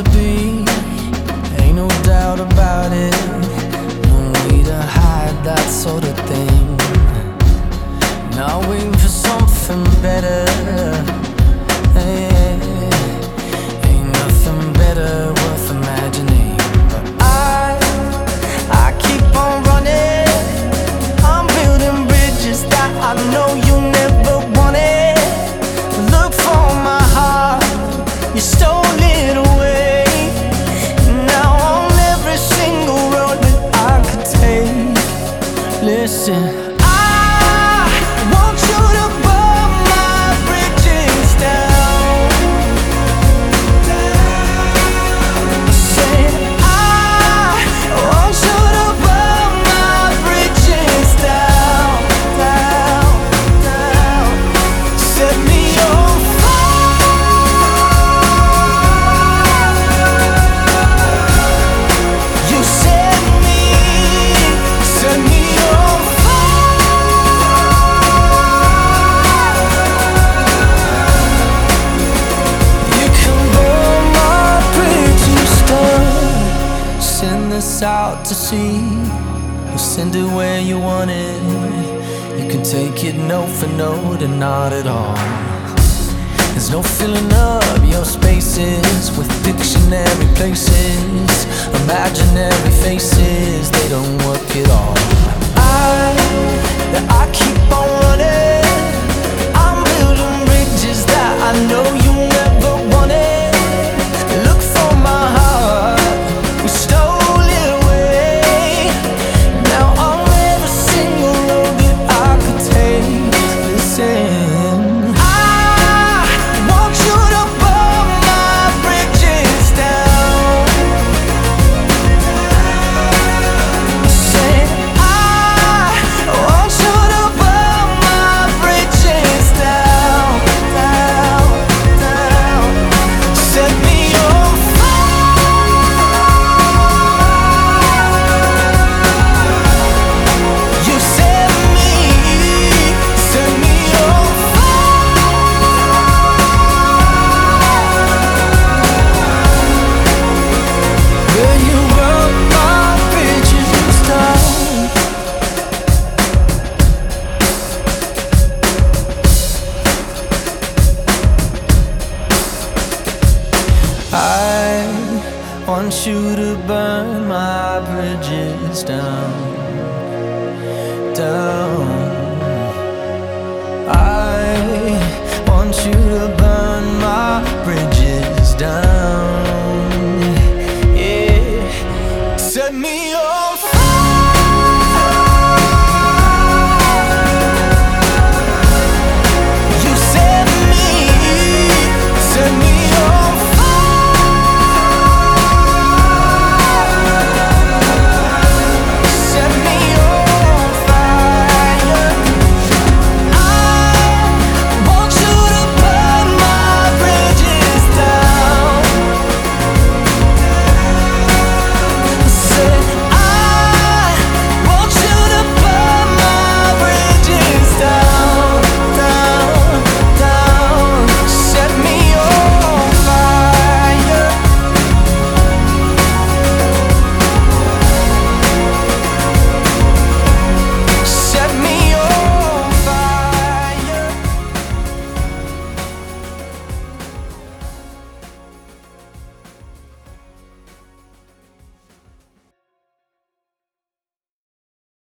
to be, ain't no doubt about it. No way to hide that sort of thing. Now waiting for something better. Hey, ain't nothing better worth imagining. But I keep on running. I'm building bridges that I know you never wanted. Look for my heart, you stole it away. Now on every single road that I could take, listen, out to sea. We'll send it where you want it. You can take it note for note and not at all. There's no filling up your spaces with dictionary places, imaginary faces, they don't work at all. I keep on running. I'm building bridges that I know you never wanted. Look for my heart, we stole. I want you to burn my bridges down, down. I want you to burn my bridges down.